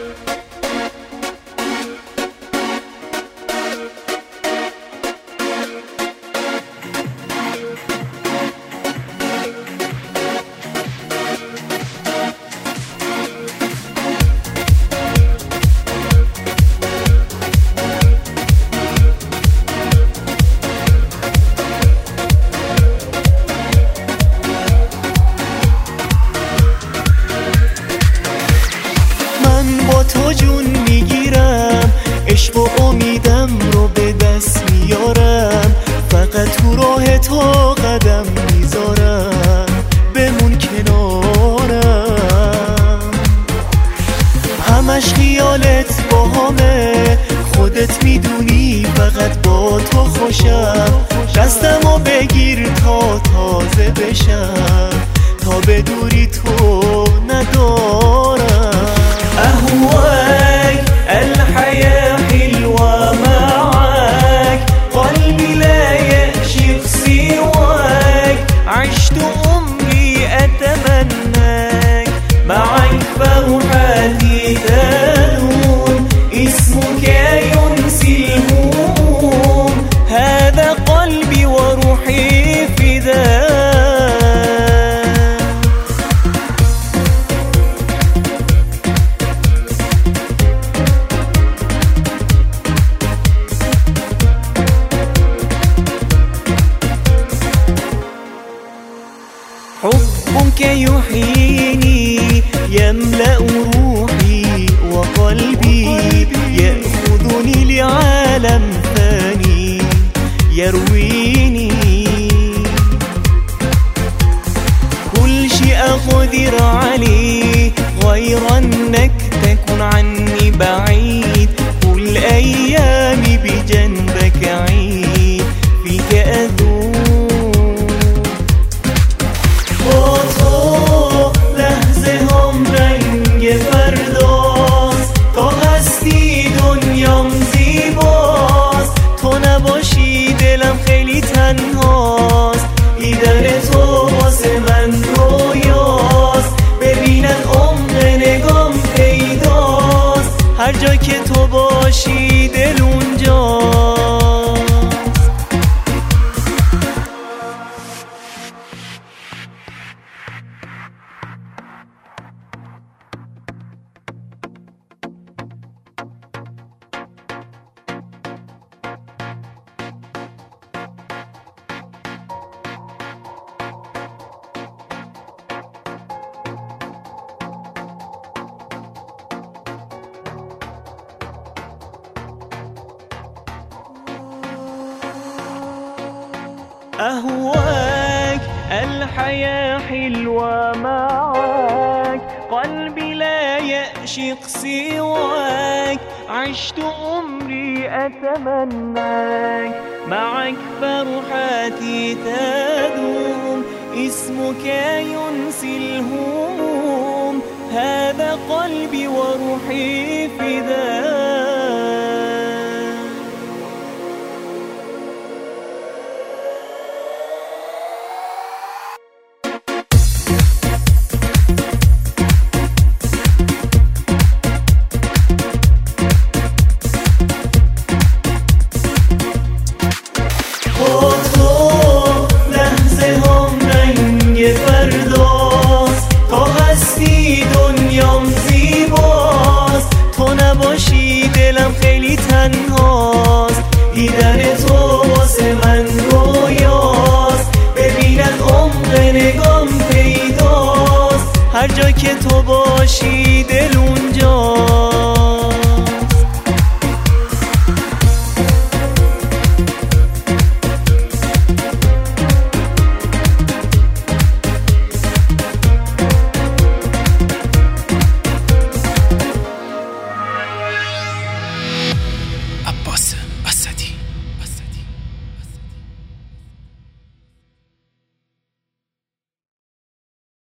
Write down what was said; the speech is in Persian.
تو جون میگیرم، عشق و امیدم رو به دست میارم، فقط تو راه تو قدم میذارم، بمون کنارم. همش خیالت باهامه، خودت میدونی فقط با تو خوشم، دستمو بگیر تا تازه بشم، تا به دوری تو ندارم. أهواك الحياة حلوة معاك، قلبي لا يعشق سواك، عشت عمري أتمناك، معك فرحتي تدوم، اسمك ينسي الهموم، هذا قلبي وروحي فداك. حبك يحييني يملأ روحي وقلبي، يأخذني لعالم ثاني يرويني، كل شيء أقدر عليه غير أنك تكون عني بعيد، كل أيامي بجنبك عيد، فيك أذوب. تنهاست دیدن تو واسه من رویاست، ببینن عمق نگام پیداست، هر جا که تو باشی دل اونجاست. أهواك الحياة حلوة معاك، قلبي لا يعشق سواك، عشت عمري أتمناك، معك فرحتي تدوم، اسمك ينسي الهموم، هذا قلبي وروحي فداك. دلم خیلی تنهاست، دیدن تو واسه من رویاست، ببینن عمق نگام پیداست، هر جا که تو باشی دل اونجاست.